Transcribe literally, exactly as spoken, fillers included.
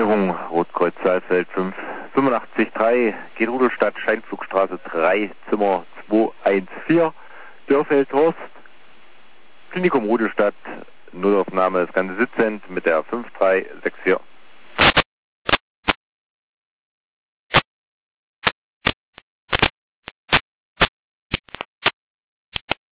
Stornierung, Rotkreuz Saalfeld fünf fünfundachtzig drei, geht Rudolstadt, Scheinflugstraße drei, Zimmer zwei eins vier, Dörfeld-Horst, Klinikum Rudolstadt, Nullaufnahme, das Ganze sitzend mit der fünf drei sechs vier.